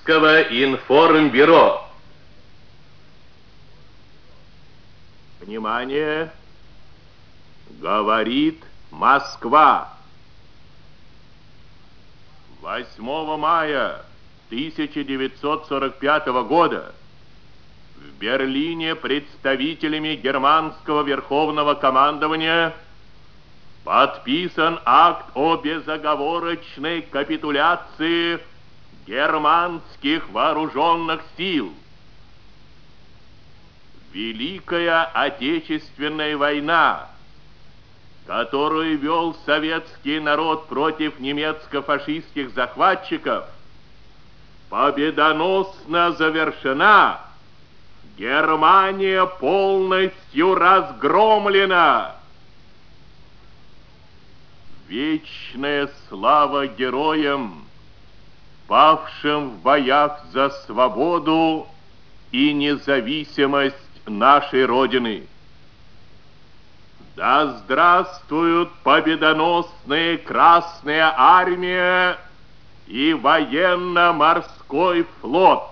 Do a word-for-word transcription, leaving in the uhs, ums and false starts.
Российского информбюро. Внимание! Говорит Москва. восьмого мая тысяча девятьсот сорок пятого года в Берлине представителями германского верховного командования подписан акт о безоговорочной капитуляции германских вооруженных сил. Великая Отечественная война, которую вел советский народ против немецко-фашистских захватчиков, победоносно завершена. Германия полностью разгромлена. Вечная слава героям, павшим в боях за свободу и независимость нашей Родины. Да здравствует победоносная Красная Армия и военно-морской флот!